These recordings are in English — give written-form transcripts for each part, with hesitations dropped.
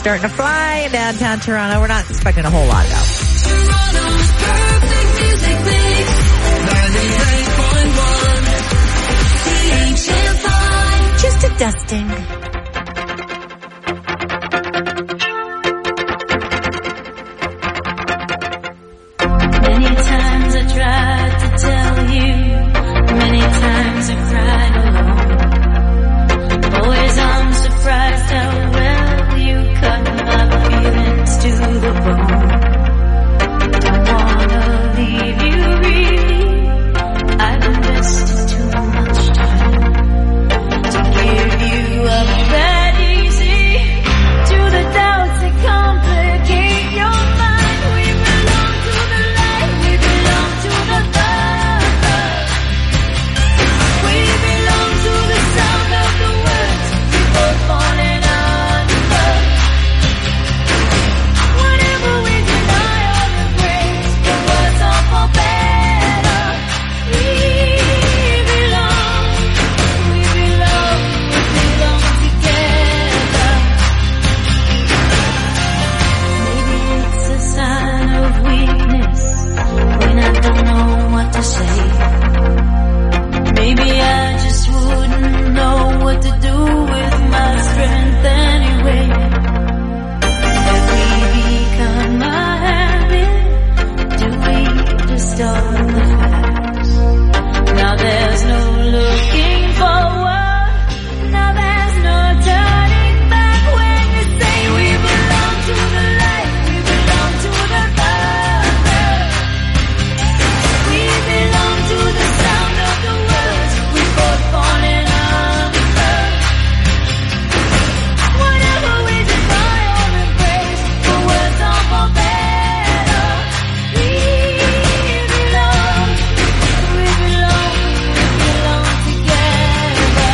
starting to fly in downtown Toronto. We're not expecting a whole lot, though. Toronto's perfect music mix. 98.1 CHFI. Just a dusting. Many times I tried to tell you, many times I cried alone. Always I'm surprised how well you cut my feelings to the bone. Don't wanna leave you really, I've invested too much time to give you up that easy. To the doubts that complicate your mind, we belong to the light, we belong to the dark. We belong to the sound of the words we both falling under. Whatever we deny or embrace, the words are for better. We belong together. Maybe it's a sign of weakness when I don't know what to say. Maybe I just wouldn't know what to do with my strength anyway. Have we become a habit? Do we distort the facts? Now there's no looking forward. Now there's no turning back when you say we belong to the light, we belong to the dark. We belong to the sound of the words we both falling under. Whatever we deny or embrace, the words are for better. We belong together.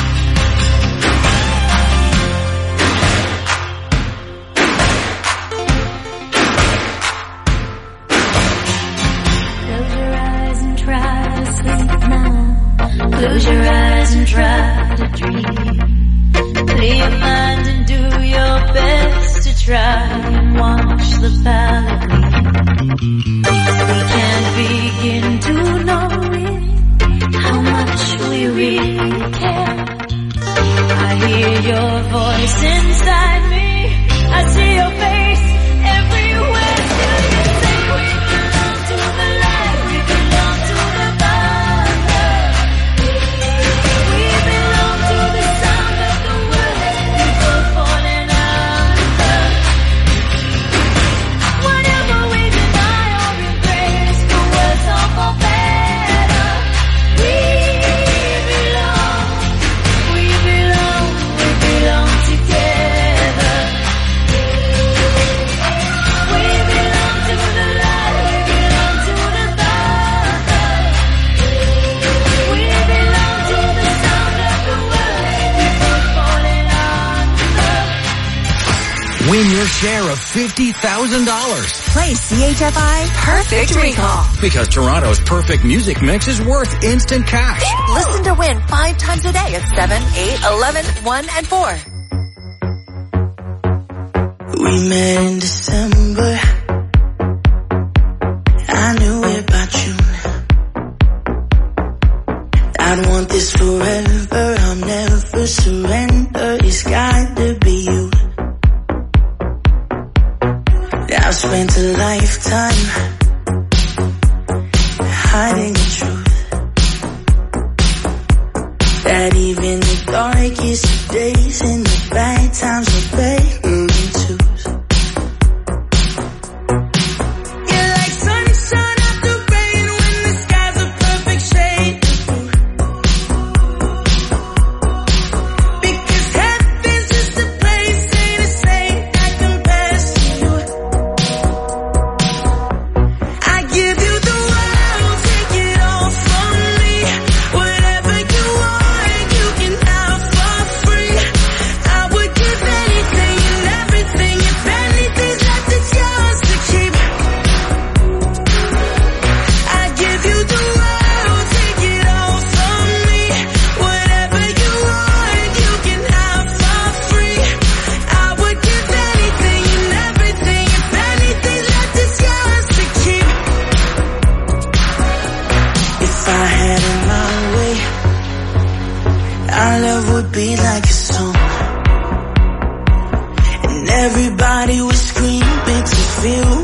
Close your eyes and try to sleep now. Close your eyes and try to dream. Play your mind and do your best to try and watch the palette bleed. We can't begin to know it, how much we really care. I hear your voice inside me, I see your face everywhere. Still you say we belong to the light, we belong to the dark. We belong to the sound of the words we both falling under. Whatever we deny or embrace, the words are for better. We belong together. We belong to the light, we belong to the dark. We belong to the sound of the words we both falling under. Win your share of $50,000. Play CHFI Perfect Recall. Because Toronto's perfect music mix is worth instant cash. Listen to win 5 times a day at 7, 8, 11, 1, and 4. We met in December. I knew about you. I'd want this forever. I'll never surrender. It's got to be you. I've spent a lifetime hiding the truth. That even the darkest of days and the bad times are better than twos. You're like sunshine after rain when the sky's a perfect shade of blue. Because heaven's just a place, ain't a saint that compares to you.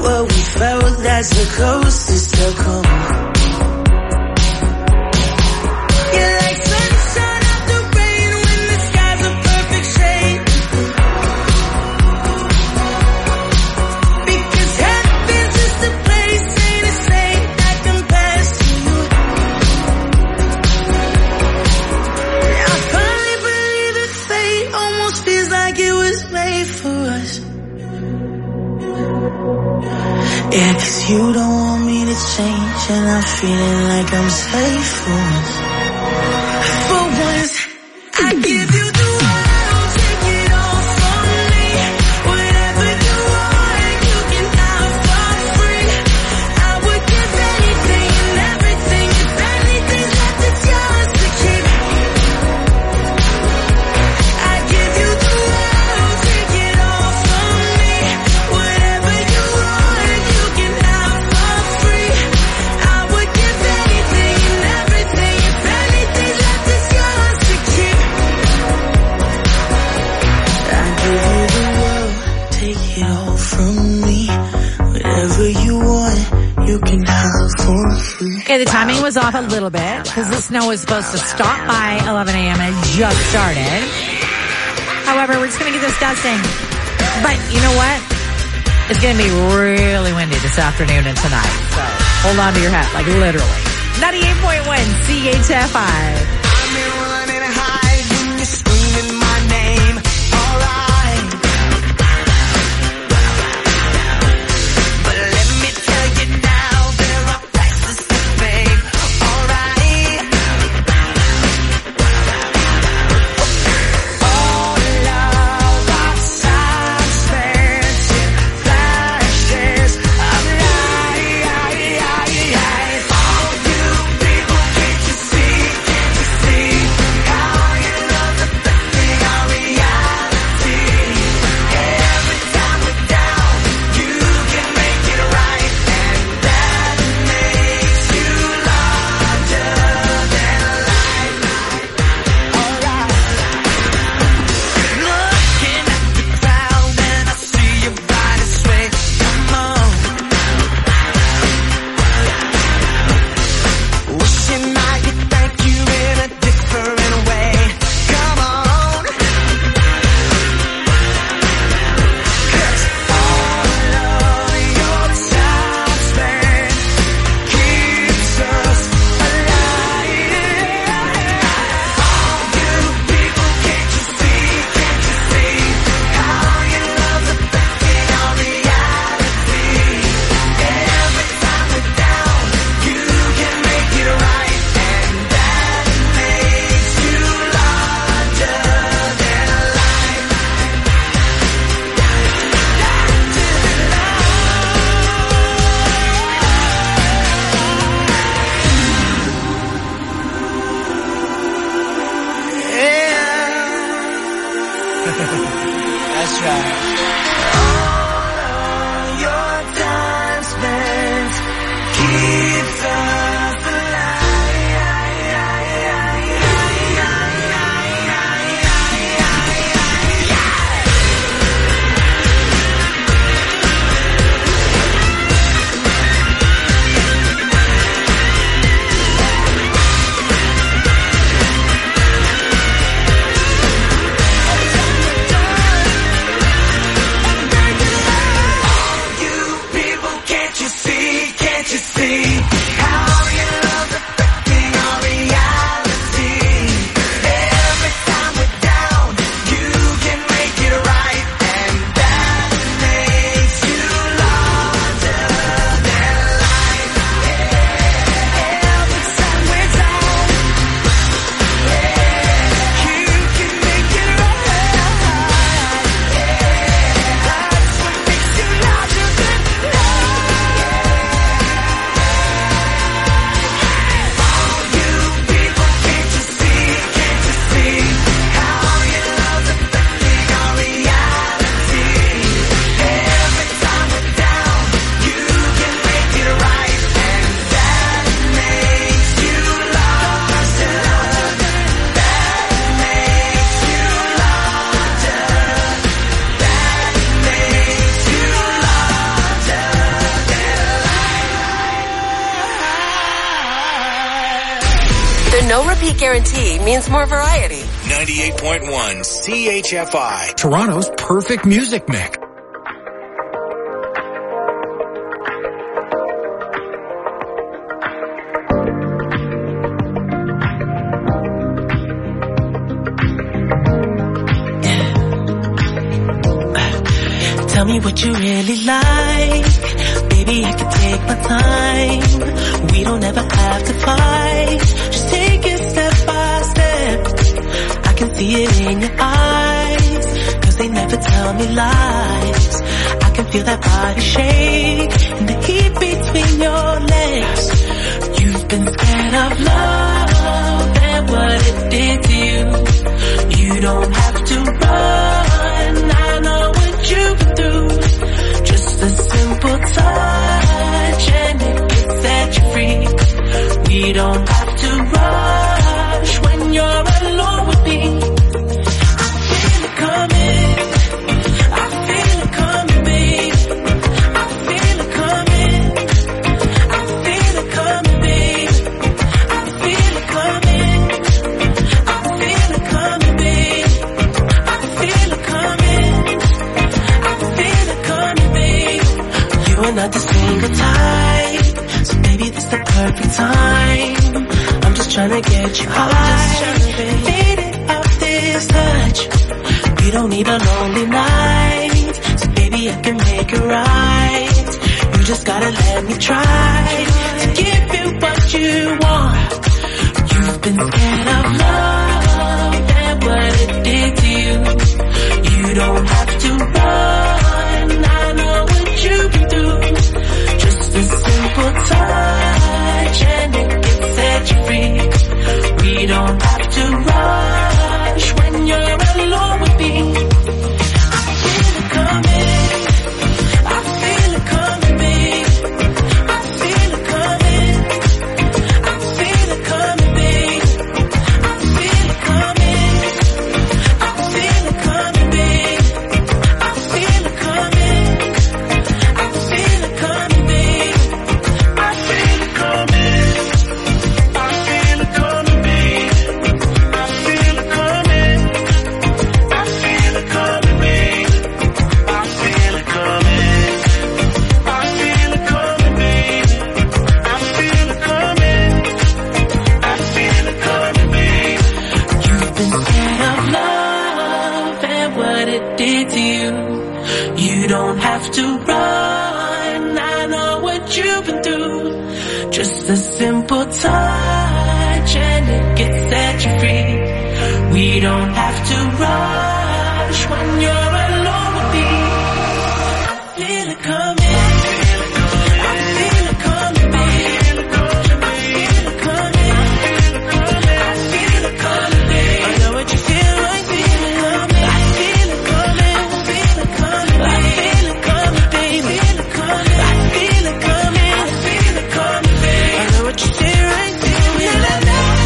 what we felt, that's the closest to come. You're like sunshine after rain when the sky's a perfect shade. Because heaven's just a place, ain't a saint that compares to you. I finally believe that fate almost feels like it was made for us. Yeah, 'cause you don't want me to change, and I'm feeling like I'm safe for once. For once, I give you the world, take it all from me. Whatever you want, you can have for free. I would give anything and everything, if anything's left, it's yours to keep. I give you the world, take it all from me. Whatever you want, you can have for free. I would give anything and everything, if anything's left, it's yours to keep. I give you the world, take it all from me. Whatever you want, you can have for free. Okay, the timing was off a little bit because the snow was supposed to stop by 11 a.m. and it just started. However, we're just going to get this dusting. But you know what? It's going to be really windy this afternoon and tonight. So hold on to your hat, like literally. 98.1 CHFI. I'm running high when you're screaming my name. Alright. But let me tell you now, there are prices to pay. Alright. All of our time spent in flashes of light. All you people, can't you see how you love the blessing of reality? Every time we're down, you can make it right, and that makes you larger than life. Alright. Looking at the crowd and I see your body sway. Come on. Wishing I could thank you in a different way. Come on. 'Cause all of your time spent keeps us alive. All you people, can't you see how you love the blessing of reality? Every time we're down, you can make it right, and that makes you larger than life. That's right. All your time spent keeps us you people, can't you see how you love the blessing of reality? Every time we're down, you can make it right, and that makes you larger than life. Every time we're down, you can make it right. That's what makes you larger than life. no repeat guarantee means more variety. 98.1 CHFI, Toronto's perfect music mix. Tell me what you really like. Baby, I can take my time. We don't ever have to fight. Just take it step by step. I can see it in your eyes, 'cause they never tell me lies. I can feel that body shake and the heat between your legs. You've been scared of love and what it did to you. You don't have to run. I know what you've been through. Just a simple touch and it can set you free. We don't have to rush when you're alone with me. I feel it coming. I feel it coming, babe. I feel it coming. I feel it coming, babe. I feel it coming. I feel it coming, babe. I feel it coming. I feel it coming, babe. You are not the single type, so maybe this the perfect time. I'm just trying to get you high, faded off this touch. We don't need a lonely night, so baby I can make it right. You just gotta let me try to give you what you want. You've been scared of love and what it did to you. You don't have to run. I know what you've been through. Just a simple touch and it can set you free. We don't have to rush when you're alone with me. I feel it coming. I feel it coming, babe. I feel it coming. I feel it coming, babe. I feel it coming. I feel it coming, babe. I feel it coming. I feel it coming, babe. I feel it coming. I feel it coming, babe. I feel it coming. I feel it coming, babe. I feel it coming. I feel it coming, babe. I feel it coming. I feel it coming, babe. You've been scared of love and what it did to you. You don't have to run. I know what you've been through. Just a simple touch and it can set you free. We don't have to rush when you're alone with me. I feel it coming. I feel it coming, babe. I feel it coming. I feel it coming, babe. I know what you feel like. Feel it coming. I feel it coming. I feel it coming, babe. I feel it coming, babe. Feel it coming. I feel it coming. I feel it coming, babe. I know what you feel right. Feel it coming.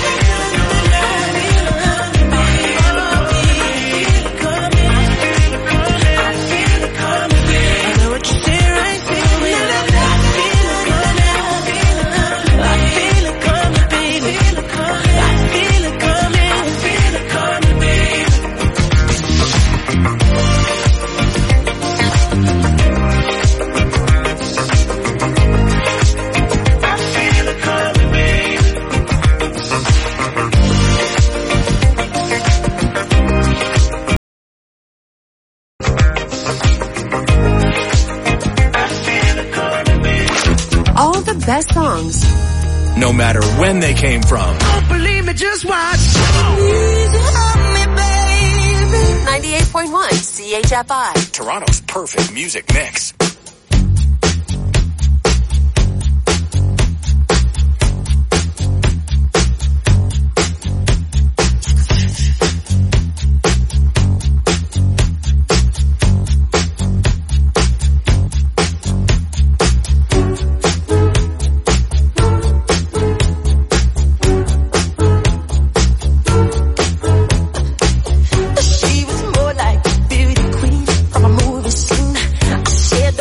All the best songs. No matter when they came from. Don't believe me, just watch. 98.1 CHFI. Toronto's perfect music mix. She was more like a beauty queen from a movie scene. I said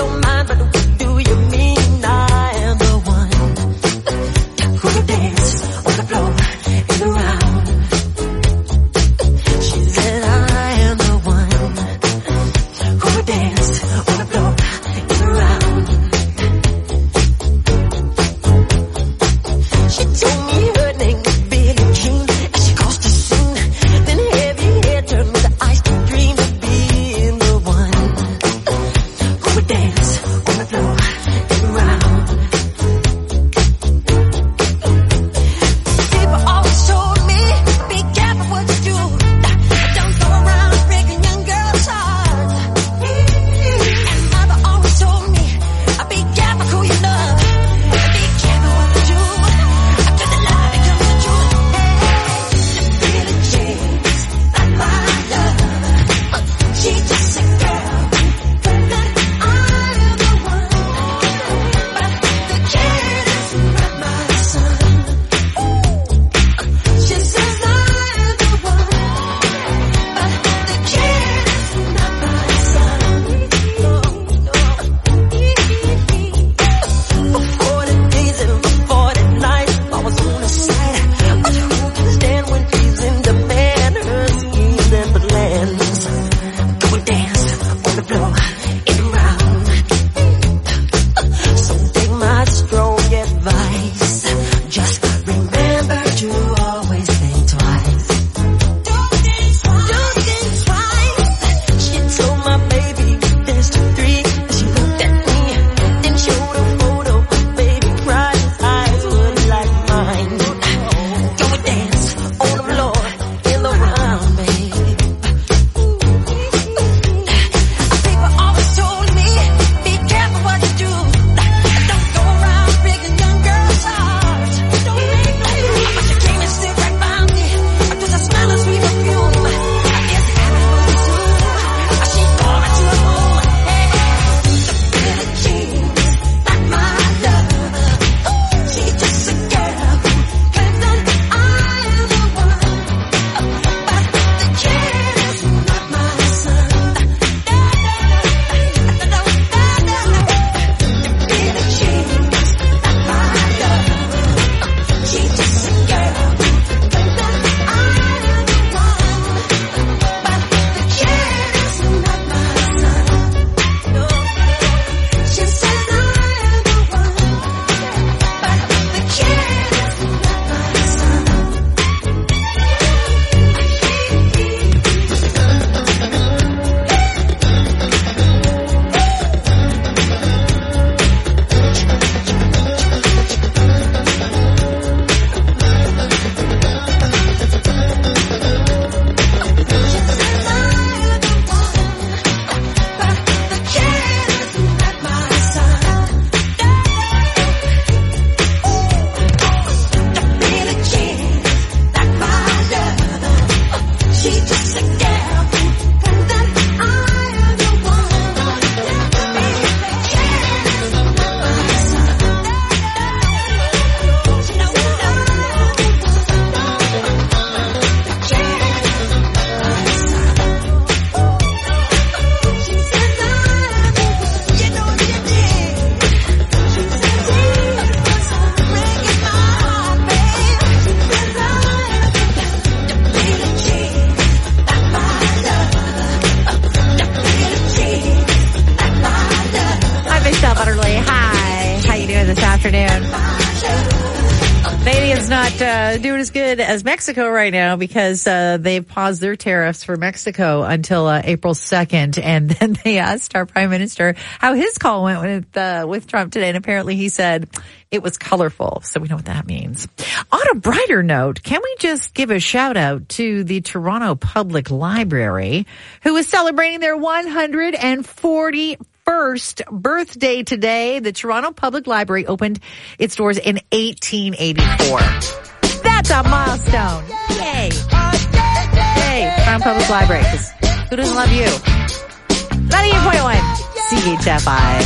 afternoon. Canadians not doing as good as Mexico right now because they've paused their tariffs for Mexico until April 2nd. And then they asked our prime minister how his call went with Trump today. And apparently he said it was colorful. So we know what that means. On a brighter note, can we just give a shout out to the Toronto Public Library, who is celebrating their 141st birthday today. The Toronto Public Library opened its doors in 1884. That's a milestone. Yay. Yay, Toronto Public Library. 'Cause who doesn't love you? 98.1 CHFI.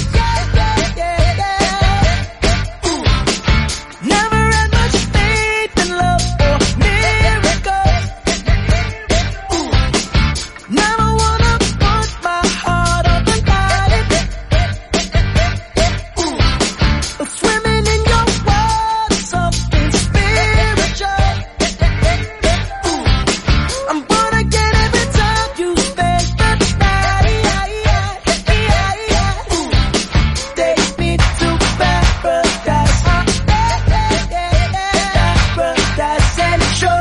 Never had much faith in love or miracles. Never wanna put my heart up and hide it. But swimming in your world is something spiritual. I'm gonna get every time you spend the night. Take me to paradise. Paradise and show.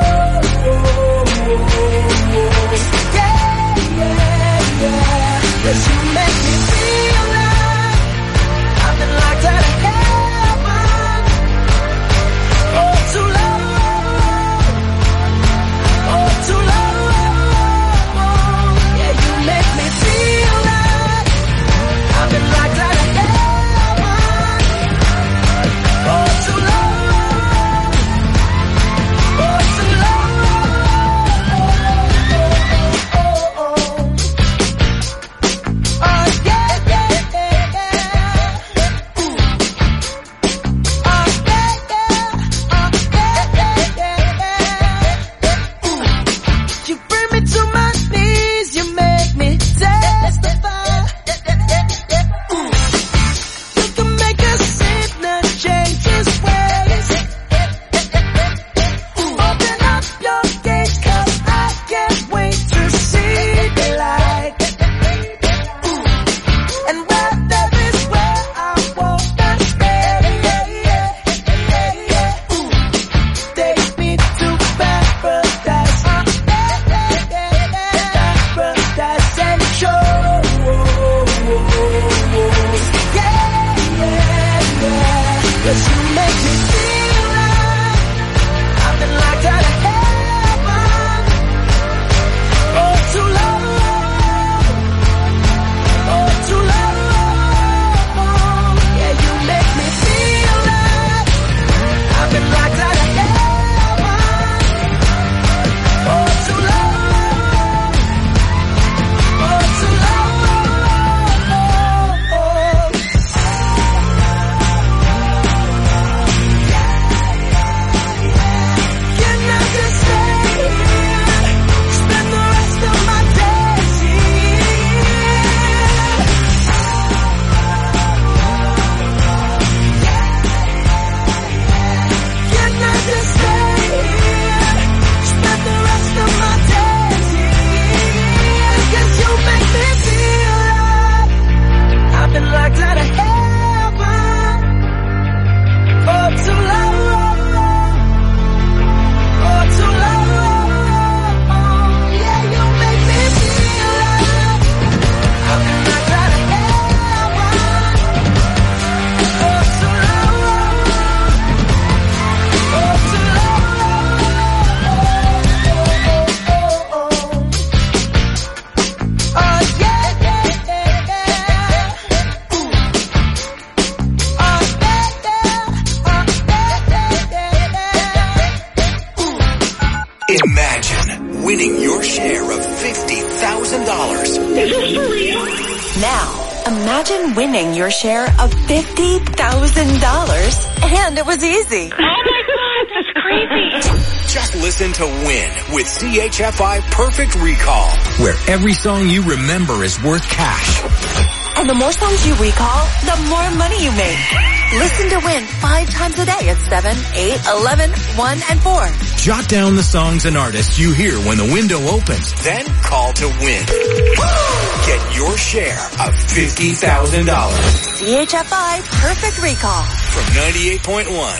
Yeah. 'Cause you make me feel like I've been locked out of heaven. Oh, too long. Oh, too long. Yeah, you make me feel like I've been locked out of heaven. Oh, too long. Oh, too long. You bring me to my knees, you make me testify. You can make a sinner change his ways. Open up your gates, 'cause I can't wait to see the light. And where there is where I wanna stay. Take me to paradise. Paradise and show. Yeah. 'Cause you make me feel like I've been locked out of heaven. Oh, too long. Oh, too long. Yeah, you make me feel like I've been locked out of heaven. Oh, too long. Oh, too long. Can I just stay here? Spend the rest of my days here. Can I just stay here? Spend the rest of my days here. 'Cause you make me feel like I've been locked out of heaven. Oh, too long. Oh, too long. Yeah, you make me feel like I've been locked out of heaven. Oh, too long. Oh, too long. Oh, yeah. Imagine winning your share of $50,000. Now, imagine winning your share of $50,000. And it was easy. Oh my God, that's crazy. Just listen to Win with CHFI Perfect Recall, where every song you remember is worth cash. And the more songs you recall, the more money you make. Listen to Win 5 times a day at 7, 8, 11, 1, and 4. Jot down the songs and artists you hear when the window opens. Then call to win. Get your share of $50,000. CHFI Perfect Recall. From 98.1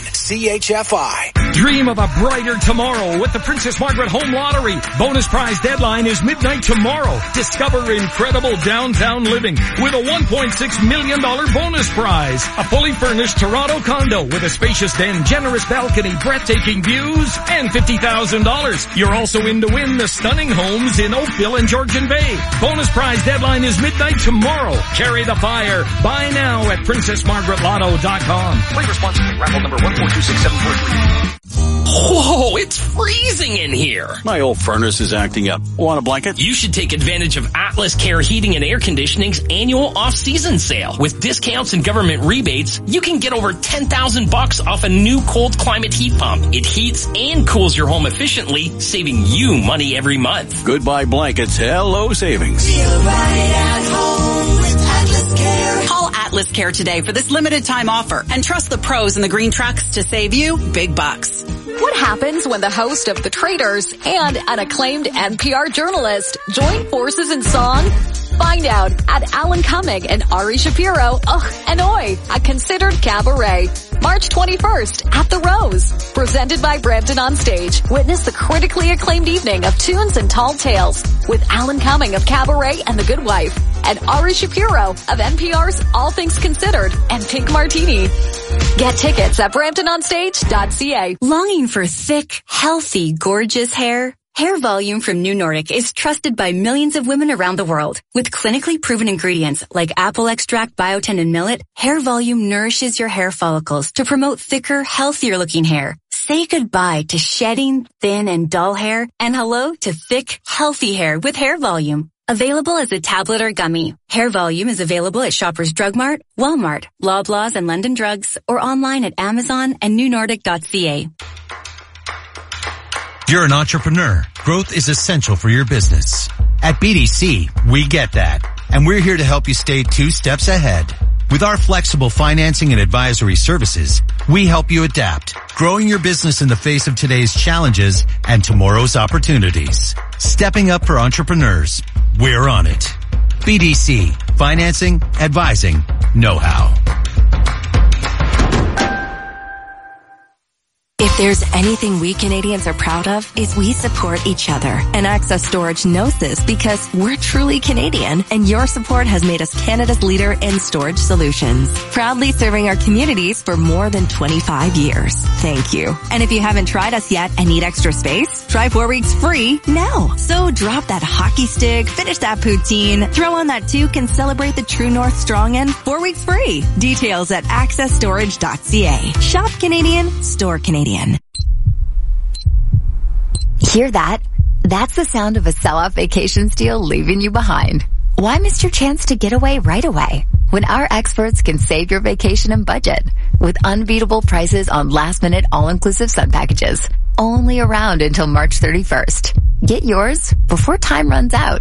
CHFI. Dream of a brighter tomorrow with the Princess Margaret Home Lottery. Bonus prize deadline is midnight tomorrow. Discover incredible downtown living with a $1.6 million bonus prize. A fully furnished Toronto condo with a spacious den, generous balcony, breathtaking views, and $50,000. You're also in to win the stunning homes in Oakville and Georgian Bay. Bonus prize deadline is midnight tomorrow. Carry the fire. Buy now at PrincessMargaretLotto.com. Play responsibly. Raffle number 1426743. Whoa, it's freezing in here. My old furnace is acting up. Want a blanket? You should take advantage of Atlas Care Heating and Air Conditioning's annual off-season sale. With discounts and government rebates, you can get over $10,000 off a new cold climate heat pump. It heats and cools your home efficiently, saving you money every month. Goodbye blankets. Hello savings. Feel right at home with Atlas Care. Call Atlas Care today for this limited time offer and trust the pros in the green trucks to save you big bucks. What happens when the host of The Traitors and an acclaimed NPR journalist join forces in song? Find out at Alan Cumming and Ari Shapiro, and Oi, a considered cabaret. March 21st at The Rose. Presented by Brampton On Stage. Witness the critically acclaimed evening of tunes and tall tales with Alan Cumming of Cabaret and The Good Wife and Ari Shapiro of NPR's All Things Considered and Pink Martini. Get tickets at BramptonOnStage.ca. Longing for thick, healthy, gorgeous hair? Hair Volume from New Nordic is trusted by millions of women around the world. With clinically proven ingredients like apple extract, biotin, and millet, Hair Volume nourishes your hair follicles to promote thicker, healthier looking hair. Say goodbye to shedding, thin, and dull hair, and hello to thick, healthy hair with Hair Volume. Available as a tablet or gummy, Hair Volume is available at Shoppers Drug Mart, Walmart, Loblaws, and London Drugs, or online at Amazon and newnordic.ca. You're an entrepreneur. Growth is essential for your business. At BDC, we get that. And we're here to help you stay 2 steps ahead. With our flexible financing and advisory services, we help you adapt, growing your business in the face of today's challenges and tomorrow's opportunities. Stepping up for entrepreneurs. We're on it. BDC. Financing, advising, know-how. If there's anything we Canadians are proud of, is we support each other. And Access Storage knows this because we're truly Canadian, and your support has made us Canada's leader in storage solutions. Proudly serving our communities for more than 25 years. Thank you. And if you haven't tried us yet and need extra space, try 4 weeks free now. So drop that hockey stick, finish that poutine, throw on that toque, and celebrate the True North Strong End 4 weeks free. Details at accessstorage.ca. Shop Canadian, store Canadian. Hear that? That's the sound of a sell-off vacation deal leaving you behind. Why miss your chance to get away right away when our experts can save your vacation and budget with unbeatable prices on last-minute all-inclusive sun packages only around until March 31st. Get yours before time runs out.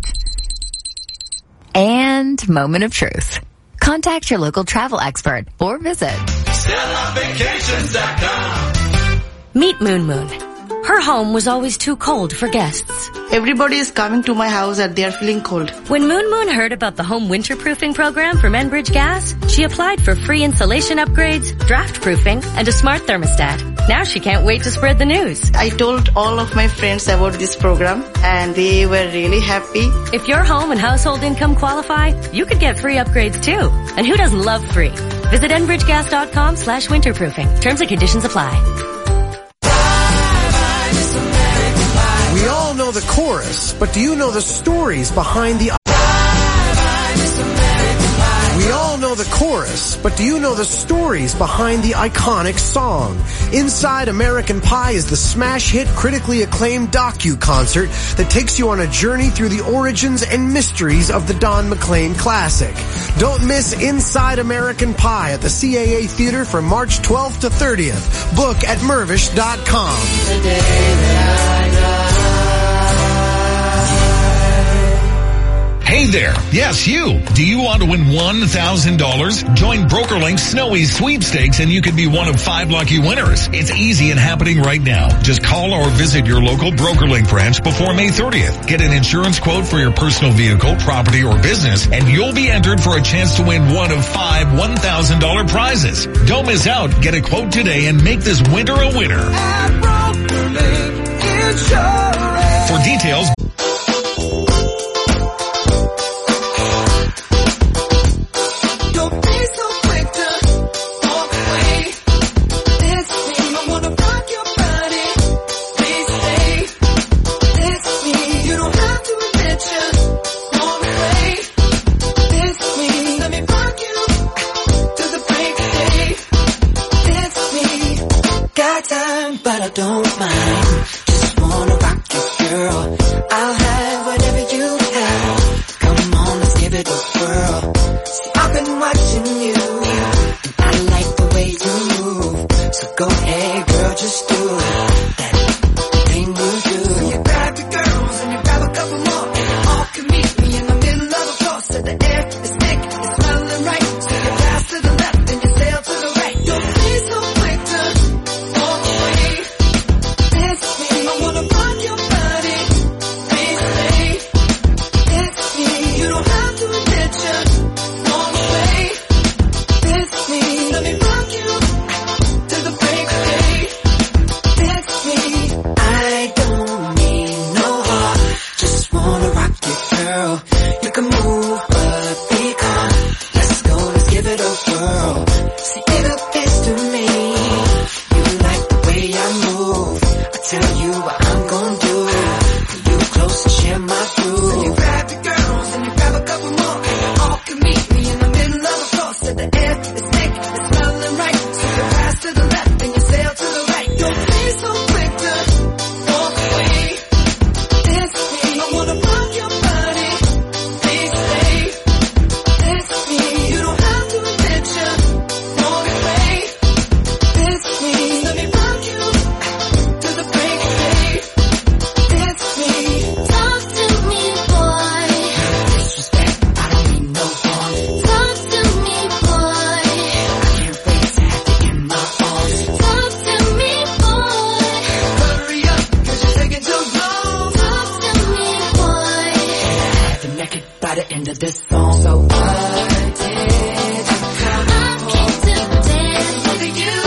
And moment of truth. Contact your local travel expert or visit StellaVacations.com. Meet Moon Moon. Her home was always too cold for guests. Everybody is coming to my house and they are feeling cold. When Moon Moon heard about the home winterproofing program from Enbridge Gas, she applied for free insulation upgrades, draft proofing, and a smart thermostat. Now she can't wait to spread the news. I told all of my friends about this program and they were really happy. If your home and household income qualify, you could get free upgrades too. And who doesn't love free? Visit enbridgegas.com/winterproofing. Terms and conditions apply. We all know the chorus, but do you know the stories behind the... We all know the chorus, but do you know the stories behind the iconic song? Inside American Pie is the smash hit, critically acclaimed docu-concert that takes you on a journey through the origins and mysteries of the Don McLean classic. Don't miss Inside American Pie at the CAA Theater from March 12th to 30th. Book at Mirvish.com. The day that I die. Hey there. Yes, you. Do you want to win $1,000? Join BrokerLink's Snowy Sweepstakes and you could be one of 5 lucky winners. It's easy and happening right now. Just call or visit your local BrokerLink branch before May 30th. Get an insurance quote for your personal vehicle, property, or business, and you'll be entered for a chance to win one of 5 $1,000 prizes. Don't miss out. Get a quote today and make this winter a winner. For details, but I don't mind. Just wanna rock you, girl. I'll have whatever you have. Come on, let's give it a whirl. See, I've been watching you, and I like the way you move. So go ahead, girl, just do that thing you do. So you grab your girls and you grab a couple more, and you all can meet me in the middle of the floor. So the air is thick, it's smelling right. So you pass to the left and you sail to the right. Don't be so quick to walk away. I wanna rock your body, please stay. It's me, you don't have to admit you walk away. It's me, let me rock you till the break of day. It's me, I don't need no heart, just wanna rock you, girl. You can move, but be calm. Let's go, let's give it a whirl. See, it appears to me you like the way I move. Tell you what I'm gonna do. Pull you close and share my groove. So you grab your girls and you grab a couple more, and you all can meet me in the middle of the floor. So the air is thick, it's smelling right. So you pass to the left and you sail to the right. Don't be so quick to walk away. It's me, I wanna rock your body, please stay. It's me, you don't have to admit you walk away. It's me, let me rock you to the break of day. It's me. Talk to me, boy. No disrespect, I don't mean no harm. Talk to me, boy. I can't wait to have you in my arms. Talk to me, boy. Hurry up, 'cause you're taking too long. Talk to me, boy. And I have you naked by the end of this song. So what did you come I came to dance with you.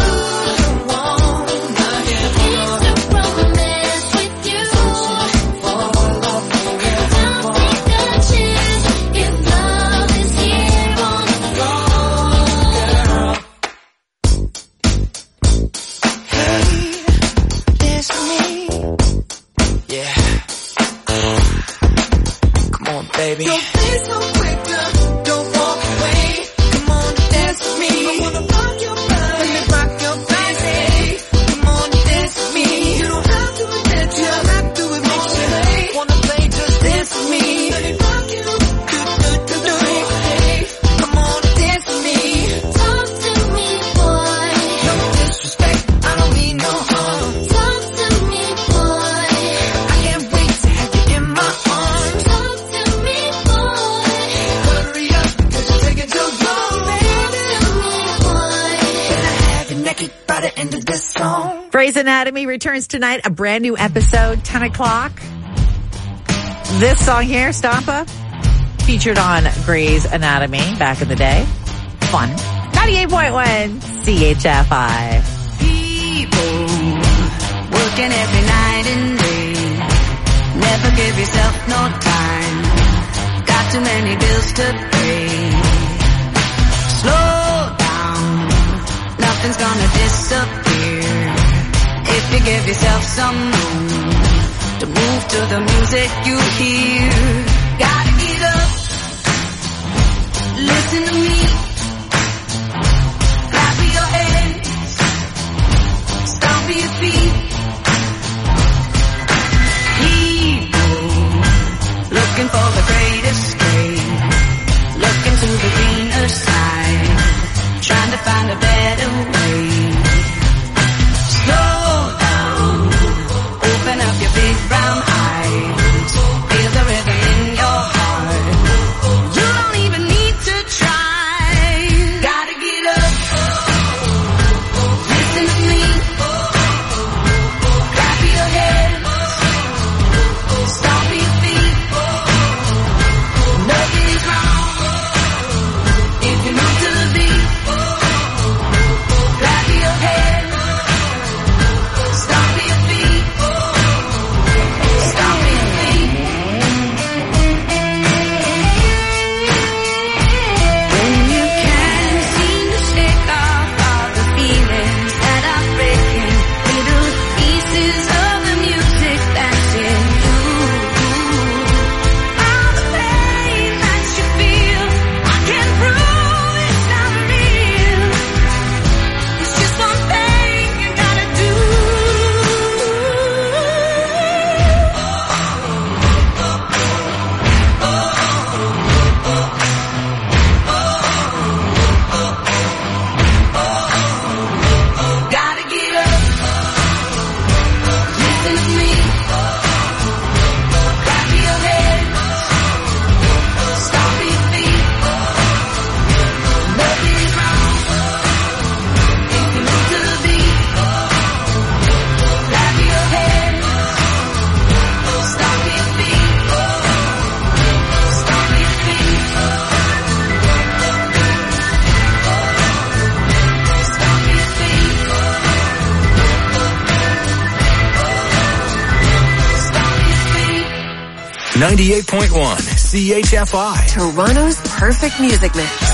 Baby. Don't be so quick, don't walk away. Come on, dance with me. I wanna rock your body. Let me rock your body. Come on, dance with me. You don't have to admit you. I have to admit you. Wanna play, just dance with me. Let me rock you. Come on, dance with me. Talk to me, boy. No disrespect, I don't mean no harm. Talk to me, boy. I can't wait to have you in my arms. Talk to me, boy. Hurry up, 'cause you're taking too long, baby. Talk to me, boy. And I have you naked by the end of this song. Grey's Anatomy returns tonight, a brand new episode, 10 o'clock. This song here, Stampa, featured on Grey's Anatomy back in the day. Fun. 98.1 CHFI. People working every night and day. Never give yourself no time. Got too many bills to pay. Slow down. Nothing's gonna disappear if you give yourself some room to move to the music you hear. Gotta get up. Listen to me. Clap your hands. Stomp your feet. People looking for the great escape. Looking to the greener side. Trying to find a better way. Slow down. Open up your big brown eyes. Feel the rhythm in your heart. 98.1 CHFI. Toronto's perfect music mix.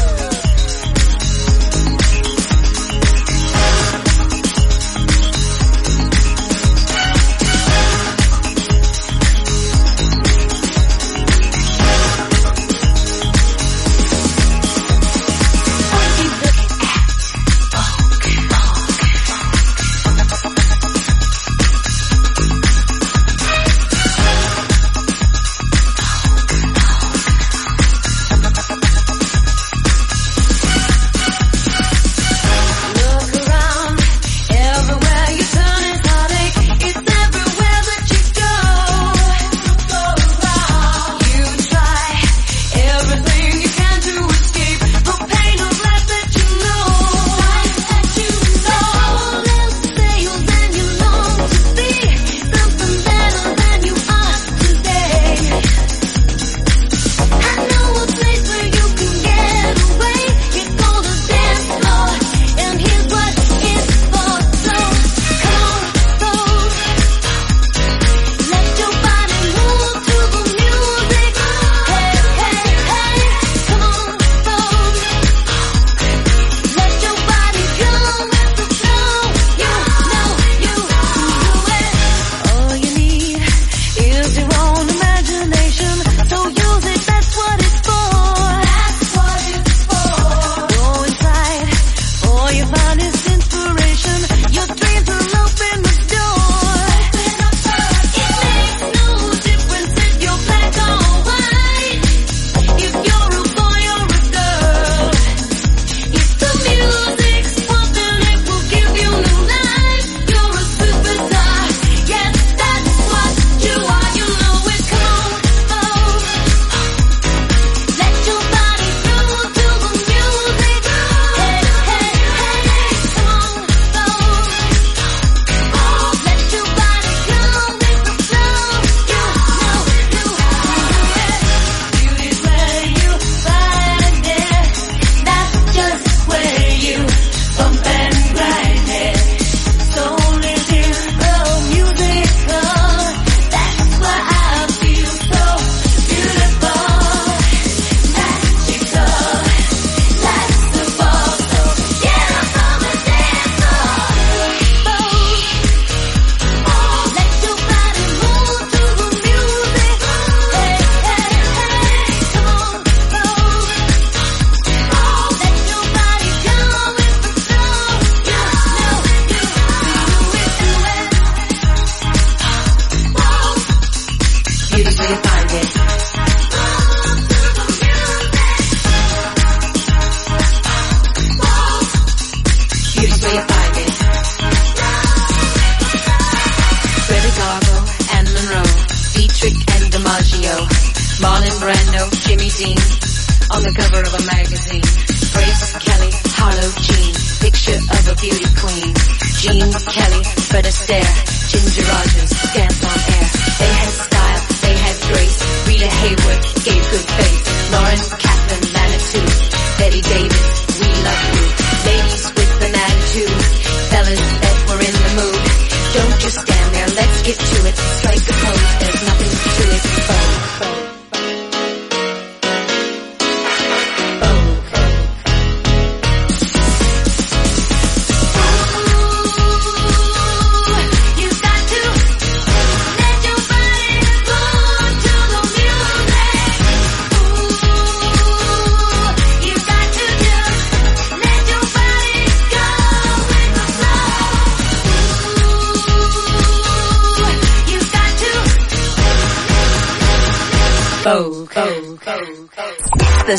The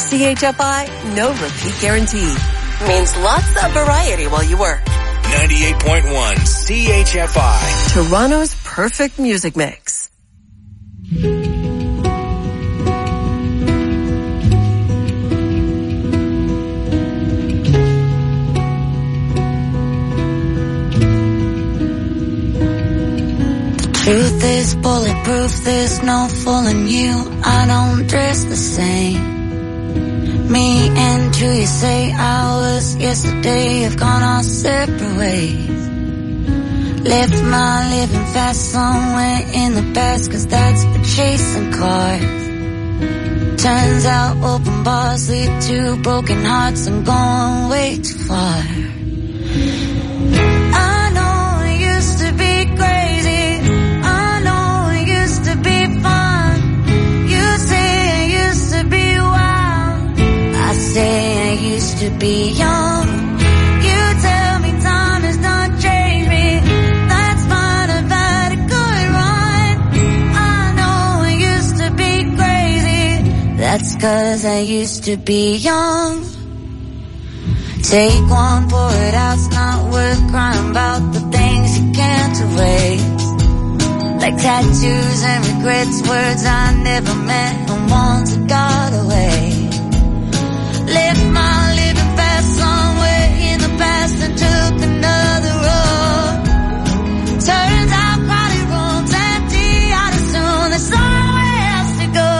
CHFI No Repeat Guarantee means lots of variety while you work. 98.1 CHFI. Toronto's perfect music mix. Truth is bulletproof, there's no fooling you. I don't dress the same. Me and who you say I was yesterday have gone our separate ways. Left my living fast somewhere in the past, 'cause that's for chasing cars. Turns out open bars lead to broken hearts. I'm going way too far. I know it used to be crazy. I know it used to be fun. You say it used to be wild. I say I used to be young. You tell me time has done changed me. That's fine, I've had a good run. I know it used to be crazy. That's 'cause I used to be young. Take one, pour it out, it's not worth crying about the things you can't erase. Like tattoos and regrets, words I never meant, the ones that got away. Left my living fast somewhere in the past and took another road. Turns out crowded rooms empty out as soon, there's somewhere else to go.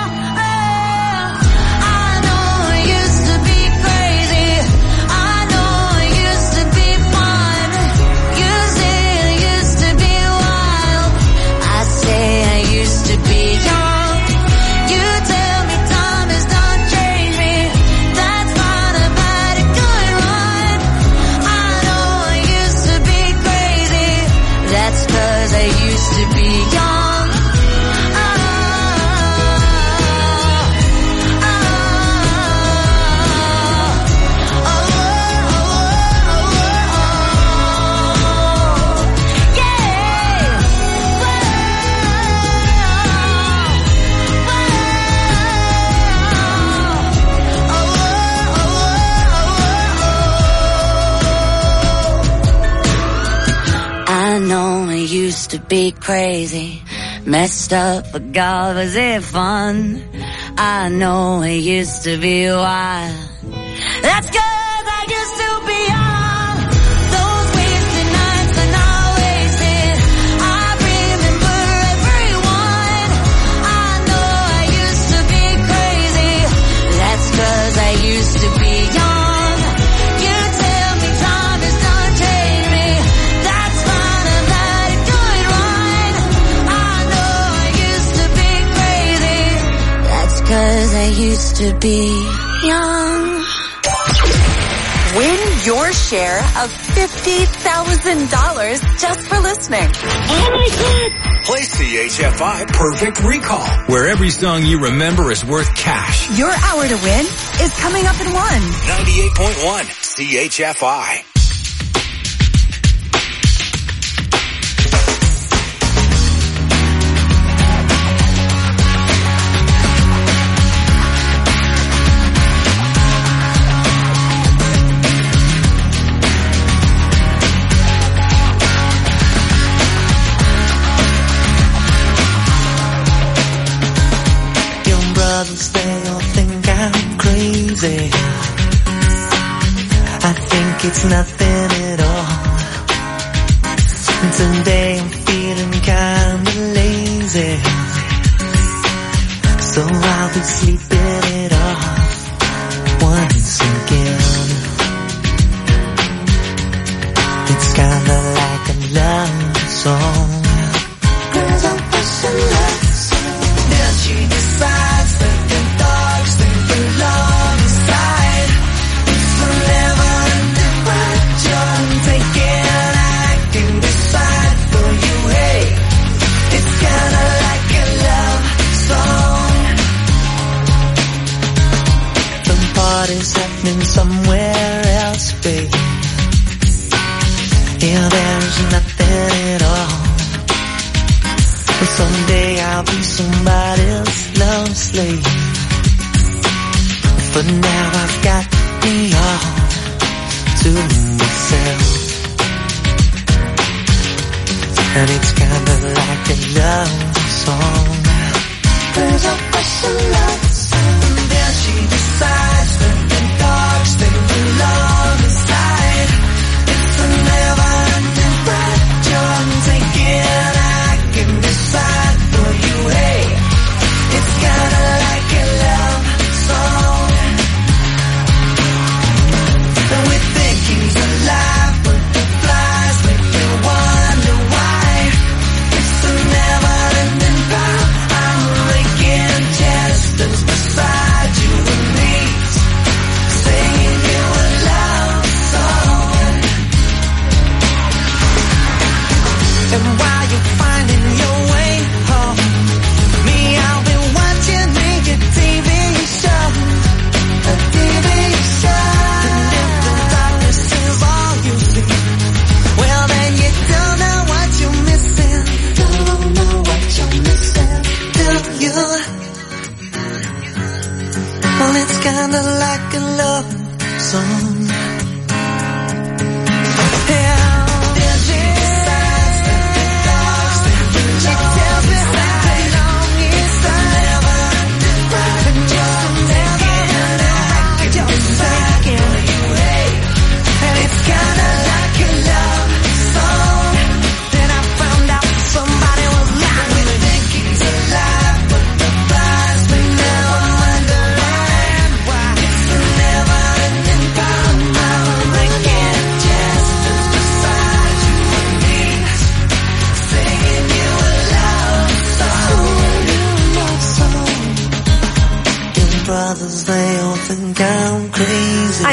Used to be crazy, messed up, but God, was it fun? I know it used to be wild. That's 'cause I used to be young. Those wasted nights are not wasted. I remember everyone. I know I used to be crazy. That's 'cause I used to be young. You tell me time has done changed me. That's fine, I've had a good run. I know I used to be crazy. That's 'cause I used to be young. Win your share of $50,000 just for listening. Oh my God! Play CHFI Perfect Recall, where every song you remember is worth cash. Your hour to win is coming up in 1. 98.1 CHFI. They all think I'm crazy. I think it's nothing at all. Today I'm feeling kinda lazy, so I'll be sleeping it off once again. It's kinda like a love song. Girls are pushing love song. Then she decides that the dogs think they belong inside. It's a never-ending ride. You're taking, I can decide for you. Hey, it's kinda like a love song. The party's happening somewhere else, babe. Yeah, there's nothing at all. But someday I'll be somebody else's love slave. For now I've got me all to myself. And it's kinda like a love song. There's a special love song. And then she decides that the dogs they belong inside. It's a never-ending ride. You're taking, I can decide for you. Hey, it's kinda like a love song. And we think he's alive, but the flies make me wanna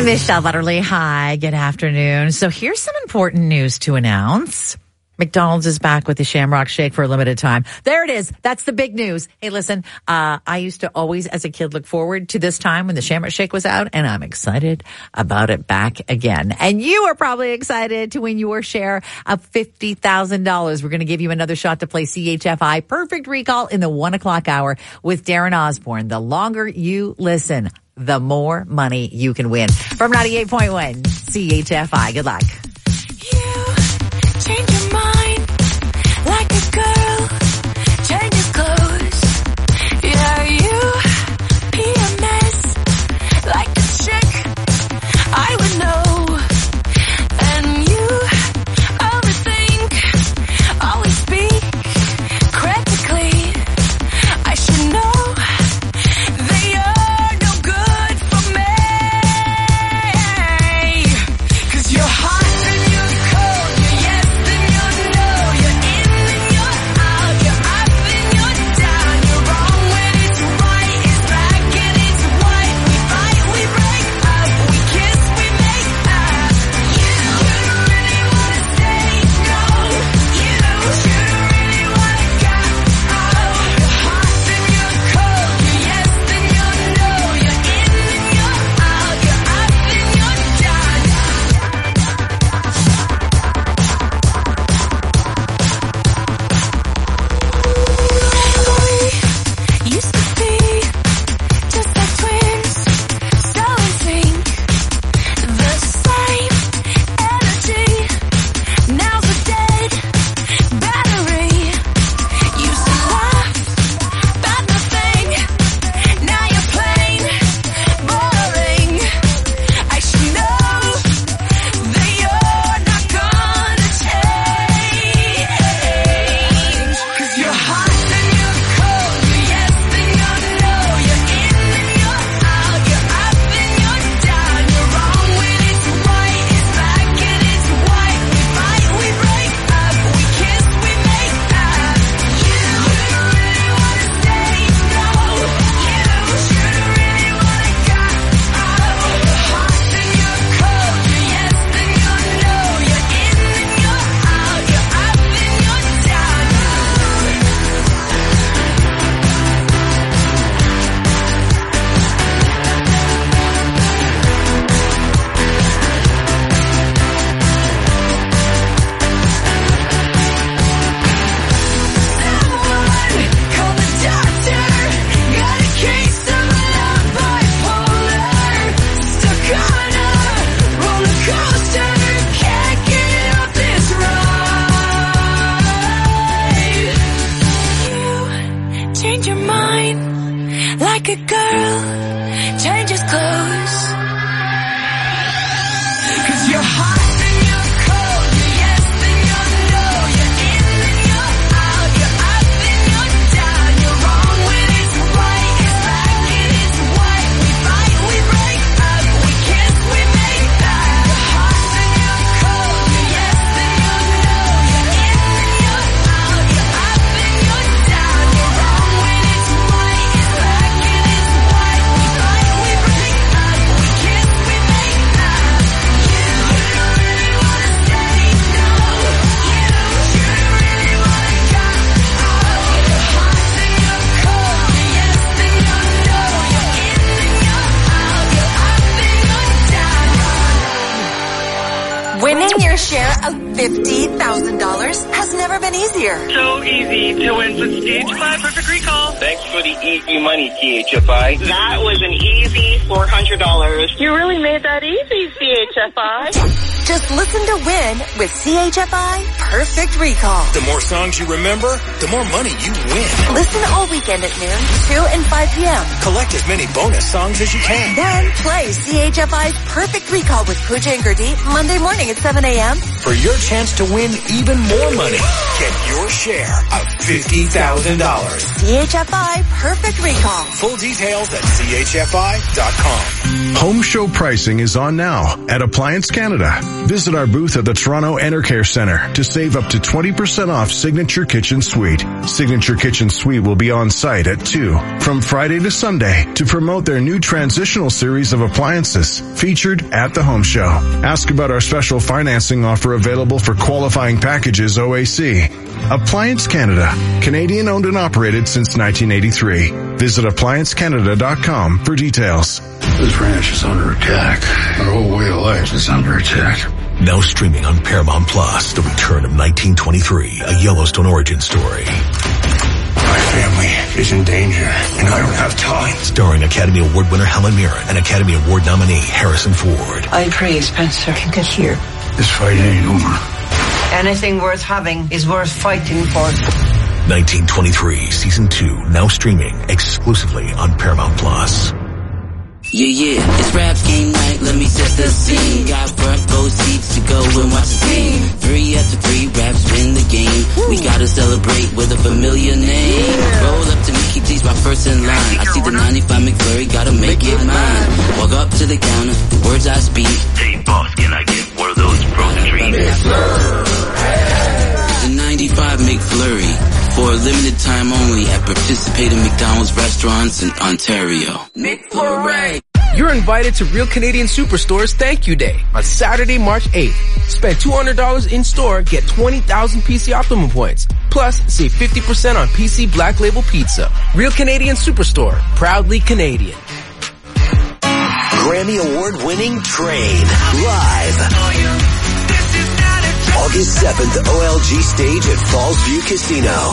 Michelle Butterly. Hi, good afternoon. So here's some important news to announce. McDonald's is back with the Shamrock Shake for a limited time. There it is. That's the big news. Hey, listen, I used to always, as a kid, look forward to this time when the Shamrock Shake was out, and I'm excited about it back again. And you are probably excited to win your share of $50,000. We're going to give you another shot to play CHFI Perfect Recall in the 1 o'clock hour with Darren Osborne. The longer you listen, the more money you can win. From 98.1 CHFI. Good luck. Change your mind like a girl changes clothes. Yeah, you PMS like a chick I would know. And you overthink, always speak critically. I should know they are no good for me. 'Cause you're hot and you're cold, you're yes. like a girl changes clothes. 'Cause you're hot and you're cold, you're yes and you're no, you're in and you're out, you're up and you're down, you're wrong when it's right, it's black and it's white. We fight, we break up, we kiss, we make up. You're hot and you're cold, you're yes and you're no, you're in and you're out, you're up and you're down, you're wrong when it's right, it's black and it's white. We fight, we break up, we kiss, we make up. You don't really wanna say no, you really wanna go. You're hot and you're cold, you're yes and you're no, you're in and you're out, you're up and you're down. Winning your share of $50,000 has never been easier. So easy to win with CHFI Perfect Recall. Thanks for the easy money, CHFI. That was an easy $400. You really made that easy, CHFI. Just listen to win with CHFI Perfect Recall. The more songs you remember, the more money you win. Listen all weekend at noon, 2 and 5 p.m. Collect as many bonus songs as you can. Then play CHFI's Perfect Recall with Pooja and Gurdeep Monday morning at 7 a.m. for your chance to win even more money. Get your share of $50,000. CHFI Perfect Recall. Full details at chfi.com. Home show pricing is on now at Appliance Canada. Visit our booth at the Toronto Enercare Centre to save up to 20% off Signature Kitchen Suite. Signature Kitchen Suite will be on site at 2 from Friday to Sunday to promote their new transitional series of appliances featured at the home show. Ask about our special financing offer available for qualifying packages OAC. Appliance Canada, Canadian owned and operated since 1983. Visit appliancecanada.com for details. This ranch is under attack. Our whole way of life is under attack. Now streaming on Paramount Plus, the return of 1923, a Yellowstone origin story. My family is in danger, and I don't have time. Starring Academy Award winner Helen Mirren and Academy Award nominee Harrison Ford. I pray Spencer can get here. This fight ain't over. Anything worth having is worth fighting for. 1923, Season 2, now streaming exclusively on Paramount Plus. Yeah, it's Raps game night, let me set the scene. Got front row seats to go and watch the team. 3 after 3, Raps win the game. We gotta celebrate with a familiar name. Roll up to me, keep these my first in line. I see the 95 McFlurry, gotta make it mine. Walk up to the counter, the words I speak. Hey boss, can I get one of those frozen treats? The 95 McFlurry, for a limited time only at participating McDonald's restaurants in Ontario. McFlurry. You're invited to Real Canadian Superstore's Thank You Day on Saturday, March 8th. Spend $200 in store, get 20,000 PC Optimum points. Plus, save 50% on PC Black Label Pizza. Real Canadian Superstore, proudly Canadian. Grammy Award-winning Train, live. August 7th, OLG stage at Falls View Casino.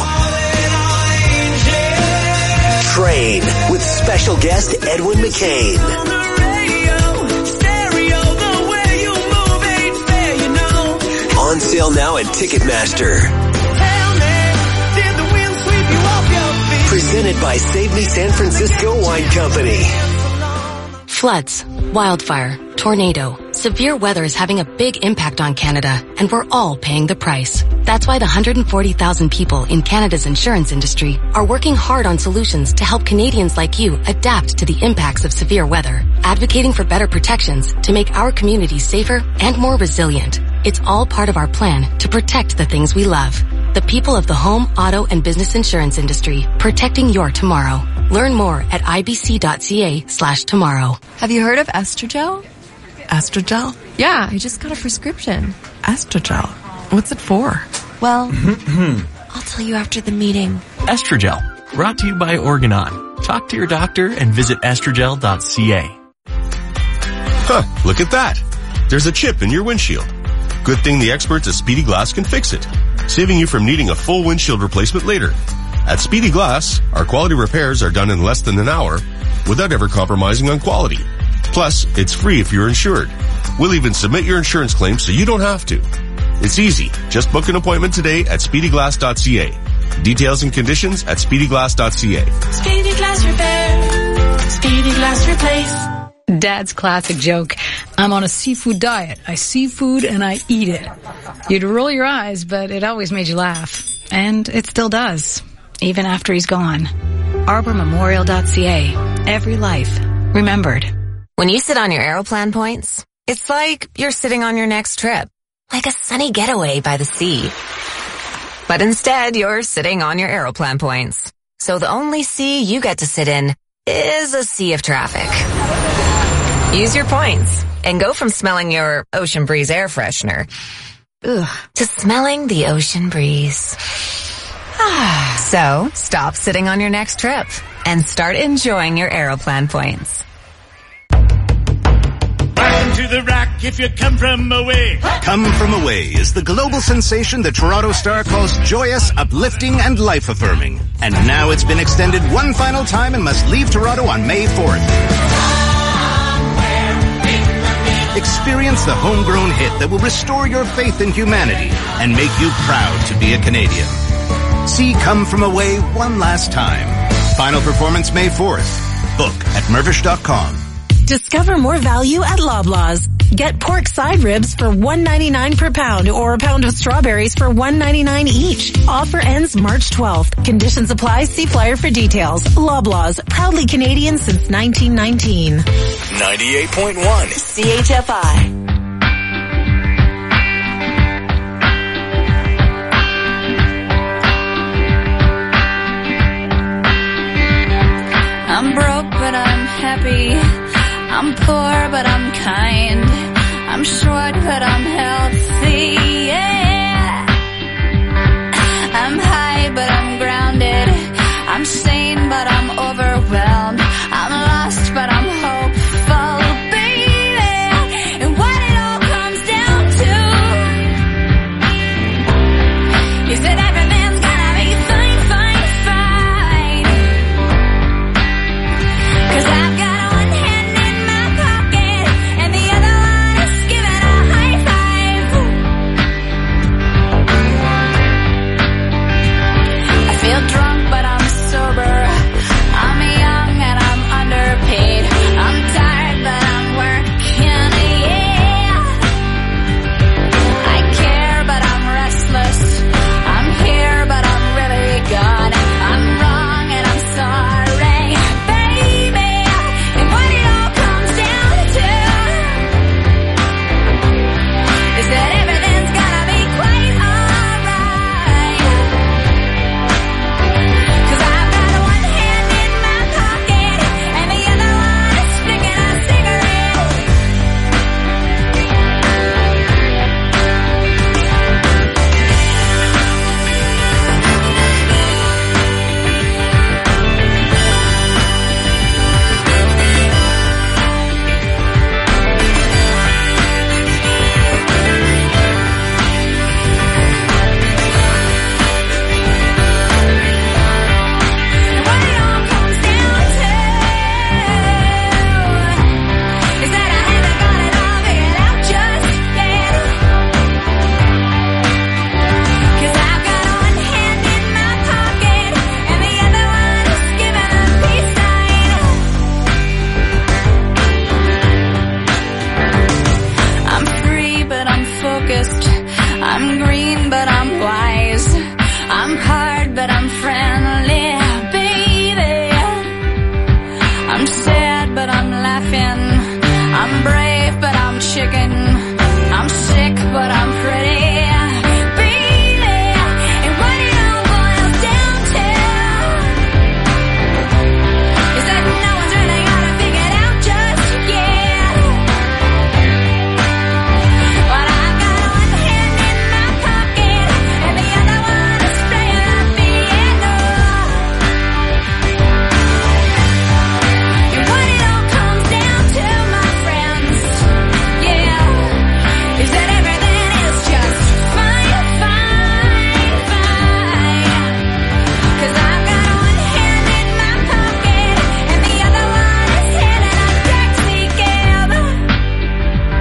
Train with special guest Edwin McCain. On sale now at Ticketmaster. Presented by Save Me San Francisco Wine Company. Floods, wildfire, tornado. Severe weather is having a big impact on Canada, and we're all paying the price. That's why the 140,000 people in Canada's insurance industry are working hard on solutions to help Canadians like you adapt to the impacts of severe weather, advocating for better protections to make our communities safer and more resilient. It's all part of our plan to protect the things we love. The people of the home, auto, and business insurance industry, protecting your tomorrow. Learn more at ibc.ca/tomorrow. Have you heard of Estrogel? Estrogel? Yeah, I just got a prescription. Estrogel? What's it for? Well, I'll tell you after the meeting. Estrogel, brought to you by Organon. Talk to your doctor and visit estrogel.ca. Huh, look at that. There's a chip in your windshield. Good thing the experts at Speedy Glass can fix it, saving you from needing a full windshield replacement later. At Speedy Glass, our quality repairs are done in less than an hour without ever compromising on quality. Plus, it's free if you're insured. We'll even submit your insurance claim so you don't have to. It's easy. Just book an appointment today at speedyglass.ca. Details and conditions at speedyglass.ca. Speedy Glass Repair. Speedy Glass Replace. Dad's classic joke. I'm on a seafood diet. I see food and I eat it. You'd roll your eyes, but it always made you laugh. And it still does, even after he's gone. ArborMemorial.ca. Every life remembered. When you sit on your Aeroplan points, it's like you're sitting on your next trip. Like a sunny getaway by the sea. But instead, you're sitting on your Aeroplan points. So the only sea you get to sit in is a sea of traffic. Use your points and go from smelling your Ocean Breeze air freshener to smelling the ocean breeze. So, stop sitting on your next trip and start enjoying your Aeroplan points. Welcome to the Rock if you come from away. Come From Away is the global sensation the Toronto Star calls joyous, uplifting, and life-affirming. And now it's been extended one final time and must leave Toronto on May 4th. Experience the homegrown hit that will restore your faith in humanity and make you proud to be a Canadian. See Come From Away one last time. Final performance May 4th. Book at Mervish.com. Discover more value at Loblaws. Get pork side ribs for $1.99 per pound or a pound of strawberries for $1.99 each. Offer ends March 12th. Conditions apply. See flyer for details. Loblaws, proudly Canadian since 1919. 98.1 CHFI.